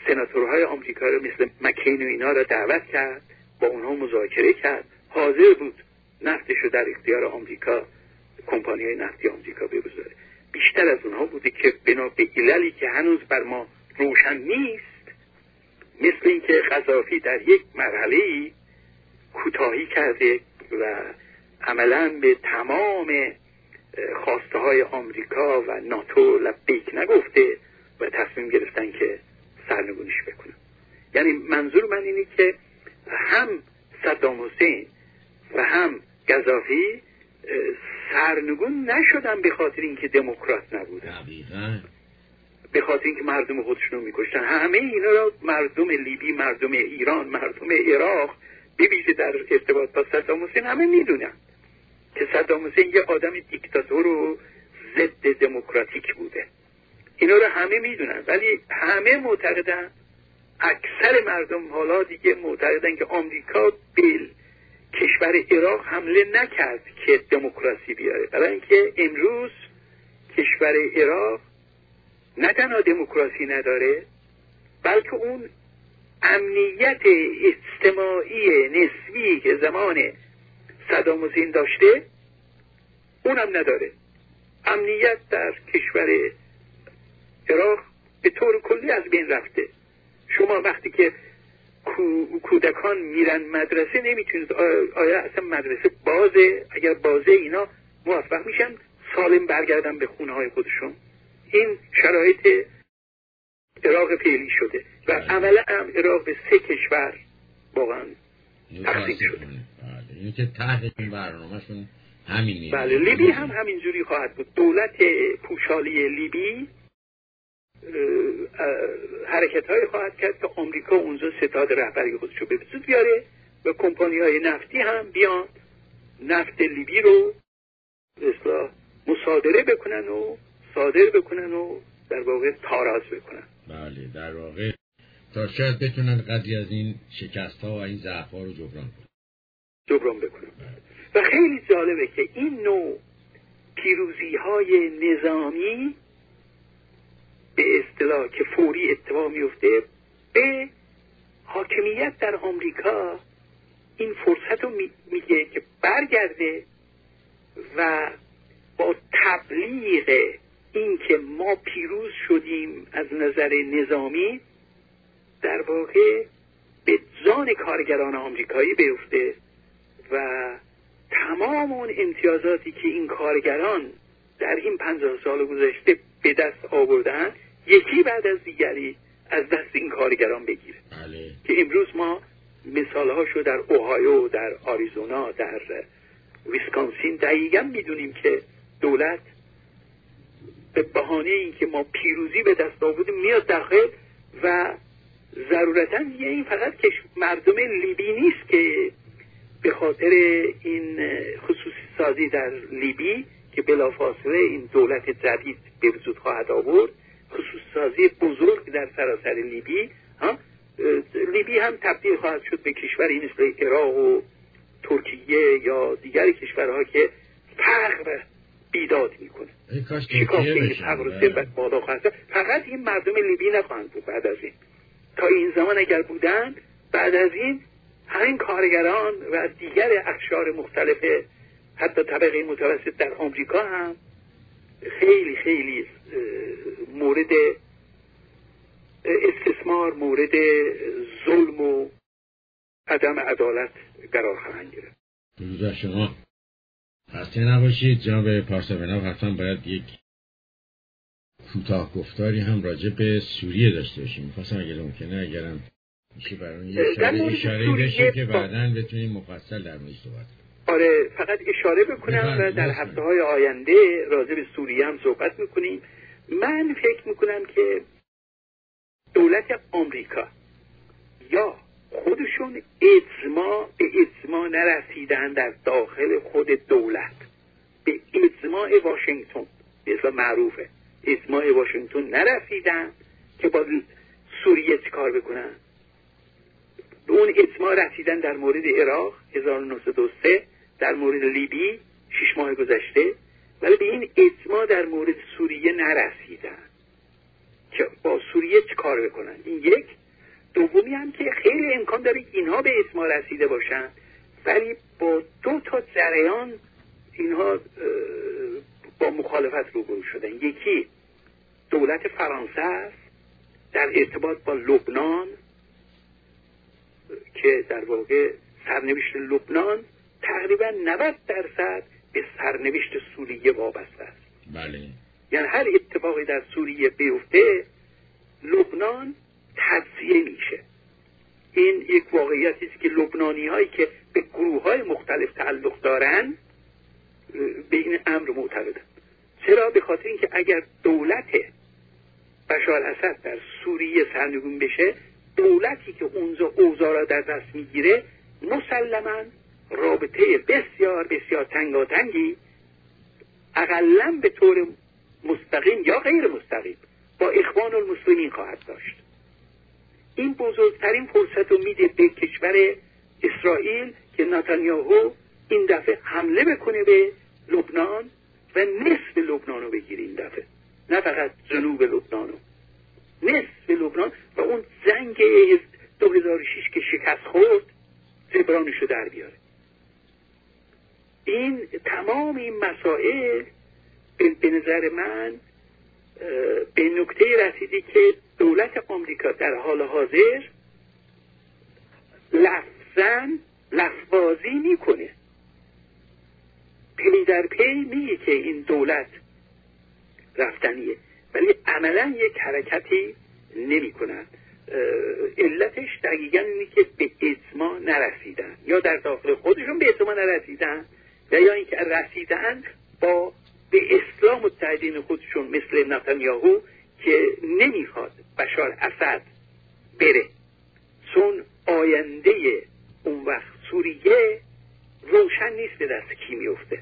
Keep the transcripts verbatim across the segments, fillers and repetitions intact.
سناتورهای آمریکا رو مثل مکین و اینا رو دعوت کرد، با اونها مذاکره کرد، حاضر بود نفتش رو در اختیار آمریکا، کمپانی‌های نفتی آمریکا بگذاره. بیشتر از اونها بوده که بنا به عللی که هنوز بر ما روشن نیست، مثل اینکه قذافی در یک مرحله‌ای کوتاهی کرده و عملاً به تمام خواسته های آمریکا و ناتو لبیک نگفته و تصمیم گرفتن که سرنگونیش بکنن. یعنی منظور من اینه که هم صدام حسین و هم قذافی سرنگون نشدن به خاطر اینکه دموکرات نبودن، به خاطر اینکه مردم خودشونو میکشتن. همه اینا را مردم لیبی، مردم ایران، مردم عراق، ببینید در ارتباط با صدام حسین همه میدونن که صدام حسین یه آدم دیکتاتور و ضد دموکراتیک بوده. اینا رو همه میدونن، ولی همه معتقدن، اکثر مردم حالا دیگه معتقدن که آمریکا به کشور عراق حمله نکرد که دموکراسی بیاره، برای اینکه امروز کشور عراق نه تنها دموکراسی نداره، بلکه اون امنیت اجتماعی نسبی که زمان صدام حسین داشته اونم نداره. امنیت در کشور عراق به طور کلی از بین رفته. شما وقتی که کودکان میرن مدرسه نمیتونید آیا اصلا مدرسه بازه؟ اگر بازه اینا موفق میشن سالم برگردن به خونه های خودشون. این شرایط عراق فعلی شده و عملا هم عراق به سه کشور واقعا تقسیم شده. این که ته این برنامه‌شون همینه. بله، لیبی هم همینجوری خواهد بود. دولت پوشالی لیبی حرکت های خواهد کرد که آمریکا اونجا ستاد رهبری خودشو به وجود بیاره و کمپانی های نفتی هم بیان نفت لیبی رو اصلا مصادره بکنن و صادر بکنن و در واقع تاراز بکنن. بله، در واقع تا شاید بتونن قدری از این شکست ها و این ضعف ها رو جبران کنن جبران بکنن. و خیلی جالبه که این نوع پیروزی های نظامی به اصطلاح که فوری اتفاق میفته، به حاکمیت در آمریکا این فرصت رو میگه که برگرده و با تبلیغ این که ما پیروز شدیم از نظر نظامی در واقع به جان کارگران آمریکایی بیفته و تمام اون امتیازاتی که این کارگران در این پنجاه سال گذشته به دست آوردن یکی بعد از دیگری از دست این کارگران بگیره. بله. که امروز ما مثالهاشو در اوهایو، در آریزونا، در ویسکانسین دقیقا میدونیم که دولت به بهانه این که ما پیروزی به دست آوردیم میاد داخل و ضرورتاً یه این فقط که مردم لیبی نیست که به خاطر این خصوصی سازی در لیبی که بلافاصله این دولت جدید به وجود خواهد آورد، خصوصی سازی بزرگ در سراسر لیبی، ها لیبی هم تبدیل خواهد شد به کشوری مثل عراق و ترکیه یا دیگر کشورها که فقر بیداد میکنه. شکافته این فقر و ثروت بالا خواهد. فقط این مردم لیبی نخواهند بود بعد از این. تا این زمان اگر بودن، بعد از این همین کارگران و دیگر اقشار مختلف حتی طبقه متوسط در آمریکا هم خیلی خیلی مورد استثمار، مورد ظلم و عدم عدالت قرار خواهند گرفت. درود شما. خسته نباشید جناب پارسابناب. حتما باید یک کوتاه گفتاری هم راجع به سوریه داشته باشیم. می‌خواستم اگر ممکنه اگرم میشه برای یه اشاره اشاره بشه که بعداً بتونیم مفصل در موردش صحبت کنیم. آره، فقط اشاره بکنم و در هفته‌های آینده راجع به سوریه هم صحبت می‌کنیم. من فکر می‌کنم که دولت آمریکا یا خودشون اجماع به اجماع نرسیدن در داخل خود دولت، به اجماع واشنگتن به اصطلاح معروفه اجماع واشنگتن نرسیدن که با سوریه چه کار بکنن. به اون اجماع رسیدن در مورد عراق هزار و نهصد و سه، در مورد لیبی شش ماه گذشته، ولی به این اجماع در مورد سوریه نرسیدن که با سوریه سوریه چه کار بکنن. این یک. دومی هم که خیلی امکان داره اینها به اسما رسیده باشن ولی با دو تا جریان اینها با مخالفت روبرو شدن. یکی دولت فرانسه است در ارتباط با لبنان که در واقع سرنوشت لبنان تقریبا نود درصد به سرنوشت سوریه وابسته است. بله. یعنی هر اتفاقی در سوریه بیفته لبنان تجزیه میشه. این یک واقعیتی است که لبنانی هایی که به گروه های مختلف تعلق دارن به این امر معتقدن. چرا؟ به خاطر اینکه اگر دولت بشار اسد در سوریه سرنگون بشه، دولتی که اونجا اوضاع را در دست میگیره مسلماً رابطه بسیار بسیار تنگاتنگی اقلاً به طور مستقیم یا غیر مستقیم با اخوان المسلمین خواهد داشت. این بزرگترین فرصت رو میده به کشور اسرائیل که نتانیاهو این دفعه حمله بکنه به لبنان و نصف لبنان رو بگیره. این دفعه نه فقط جنوب لبنان رو، نصف لبنان، و اون جنگ دو هزار و شش که شکست خورد جبرانش رو در بیاره. این تمام این مسائل به نظر من به نکته رسیدی که دولت آمریکا در حال حاضر لفظاً لفظبازی میکنه، پی در پی میگه که این دولت رفتنیه ولی عملاً یک حرکتی نمی کنن. علتش دقیقاً اینه که به اجماع نرسیدن، یا در داخل خودشون به اجماع نرسیدن و یا اینکه رسیدن با به اسلام متحدین خودشون مثل نتانیاهو که نمیخواد بشار اسد بره، چون آینده اون وقت سوریه روشن نیست به دست کی میفته.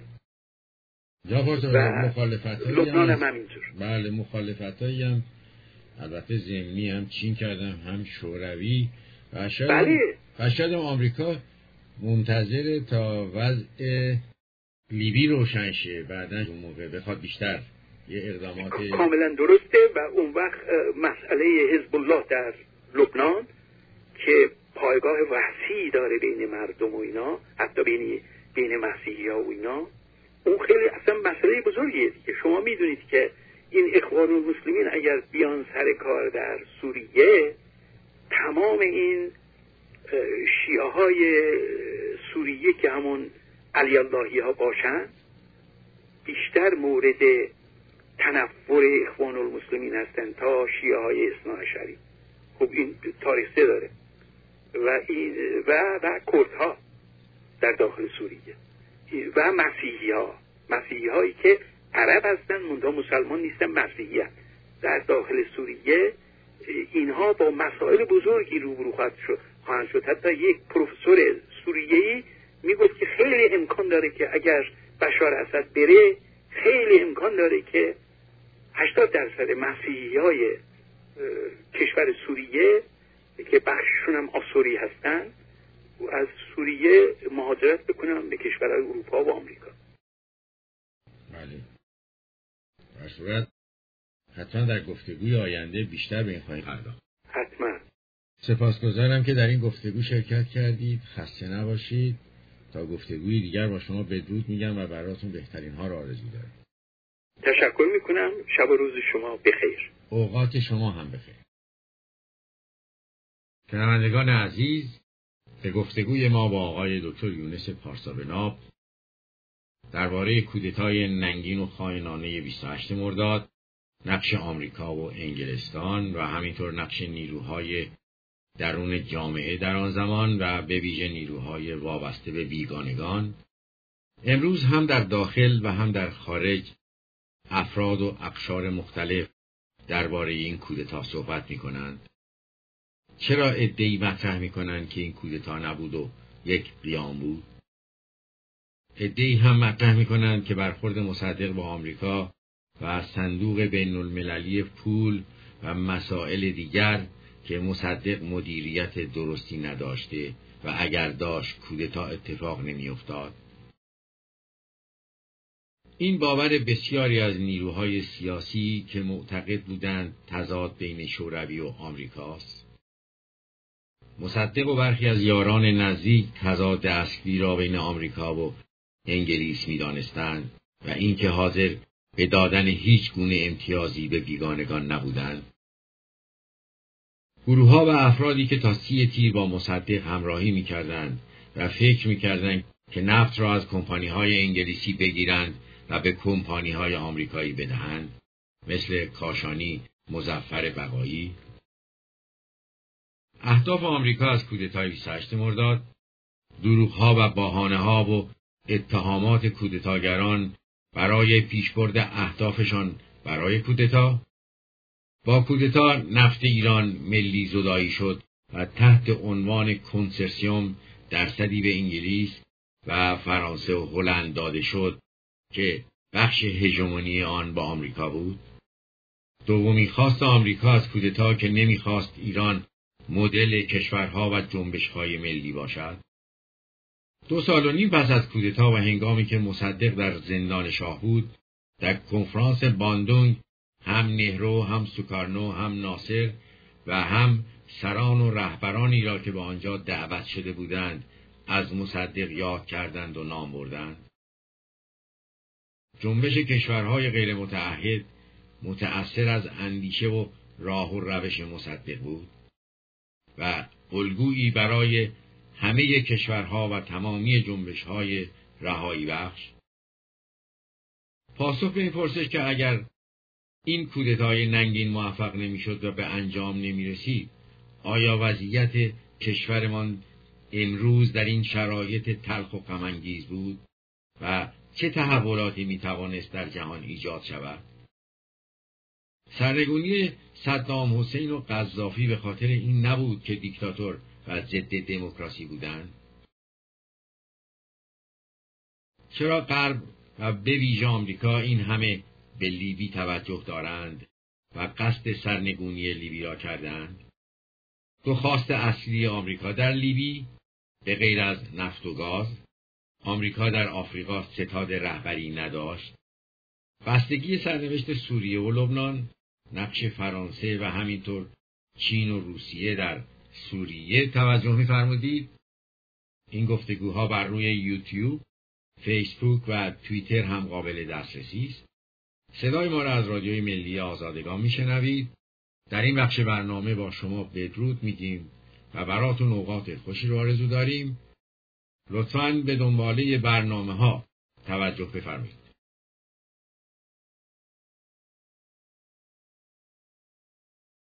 و مخالفتایی لبنان هم همینجور. بله، مخالفتایی هم البته ضمنی هم چین کردم هم شوروی و شاید بله. و شاید آمریکا منتظر تا وضع لیبی روشن شه، بعداً اون موقع بخواد بیشتر یه اقدامات. کاملا درسته. و اون وقت مسئله حزب الله در لبنان که پایگاه وسیعی داره بین مردم و اینا، حتی بین بین مسیحی ها و اینا، اون خیلی اصلا مسئله بزرگیه دیگه. شما میدونید که این اخوان المسلمین اگر بیان سر کار در سوریه، تمام این شیعه های سوریه که همون علی اللهی ها باشن بیشتر مورد تنفر اخوان المسلمین هستن تا شیعه های اثنا عشری. خب این تاریخچه داره. و این و و کردها در داخل سوریه و مسیحی ها مسیحی هایی که عرب هستن منتها مسلمان نیستن، مسیحی هستن در داخل سوریه. اینها با مسائل بزرگی روبرو خواهد شد خواهند شد. حتی یک پروفسور سوریه‌ای میگفت که خیلی امکان داره که اگر بشار اسد بره، خیلی امکان داره که هشتاد درصد مسیحی های کشور سوریه که بخششون هم آسوری هستن از سوریه مهاجرت بکنن به کشورهای اروپا و آمریکا. بله. در صورت حتما در گفتگوی آینده بیشتر به این خواهیم پرداخت. حتما. سپاسگزارم که در این گفتگو شرکت کردید. خسته نباشید. تا گفتگوی دیگر با شما بدرود میگم و براتون بهترین ها را آرزو دارم. تشکر میکنم. شب و روز شما بخیر. اوقات شما هم بخیر. شنوندگان عزیز، به گفتگوی ما با آقای دکتر یونس پارسابناب درباره کودتای ننگین و خائنانه بیست و هشتم مرداد، نقش آمریکا و انگلستان و همینطور نقش نیروهای درون جامعه در آن زمان و به ویژه نیروهای وابسته به بیگانگان، امروز هم در داخل و هم در خارج افراد و اقشار مختلف درباره این کودتا صحبت می کنند. چرا عده‌ای مطرح می کنند که این کودتا نبود و یک قیام بود؟ عده‌ای هم مطرح می کنند که برخورد مصدق با آمریکا و صندوق بین المللی پول و مسائل دیگر که مصدق مدیریت درستی نداشته و اگر داشت کودتا اتفاق نمی افتاد. این باور بسیاری از نیروهای سیاسی که معتقد بودند تضاد بین شوروی و آمریکاست. مصدق و برخی از یاران نزدیک تضاد اصلی را بین آمریکا و انگلیس می‌دانستند و اینکه حاضر به دادن هیچ گونه امتیازی به بیگانگان نبودند. گروه‌ها و افرادی که تا سی تیر با مصدق همراهی می‌کردند و فکر می‌کردند که نفت را از کمپانی‌های انگلیسی بگیرند و به کمپانی‌های آمریکایی بدهند، مثل کاشانی، مظفر بقایی. اهداف آمریکا از کودتای بیست و هشتم مرداد، دروغ‌ها و بهانه‌ها و اتهامات کودتاگران برای پیشبرد اهدافشان برای کودتا. با کودتا نفت ایران ملی زدایی شد و تحت عنوان کنسرسیوم درصدی به انگلیس و فرانسه و هلند داده شد که بخش هژمونی آن با آمریکا بود. دومین خواست آمریکا از کودتا که نمیخواست ایران مدل کشورها و جنبش‌های ملی باشد. دو سال و نیم پس از کودتا و هنگامی که مصدق در زندان شاه بود، در کنفرانس باندونگ هم نهرو، هم سوکارنو، هم ناصر و هم سران و رهبرانی را که به آنجا دعوت شده بودند از مصدق یاد کردند و نام بردند. جنبش کشورهای غیر متعهد متأثر از اندیشه و راه و روش مصدق بود و الگویی برای همه کشورها و تمامی جنبش‌های رهایی بخش. پاسخ به این پرسش که اگر این کودتای ننگین موفق نمی‌شد و به انجام نمی‌رسید، آیا وضعیت کشورمان امروز در این شرایط تلخ و غم‌انگیز بود و چه تحولاتی می‌توانست در جهان ایجاد شود؟ سرنگونی صدام حسین و قذافی به خاطر این نبود که دیکتاتور و ضد دموکراسی بودند. چرا غرب و به ویژه آمریکا این همه به لیبی توجه دارند و قصد سرنگونی لیبی را کردند؟ دو خواست اصلی آمریکا در لیبی به غیر از نفت و گاز، آمریکا در آفریقا ستاد رهبری نداشت. بستگی سرنوشت سوریه و لبنان، نقش فرانسه و همینطور چین و روسیه در سوریه توجه می‌فرمودید. این گفتگوها بر روی یوتیوب، فیسبوک و توییتر هم قابل دسترسی است. صدای ما را از رادیوی ملی آزادگان میشنوید. در این بخش برنامه با شما بدرود میگیم و براتون اوقات خوشی رو آرزو داریم. لطفاً به دنباله برنامه ها توجه بفرمایید.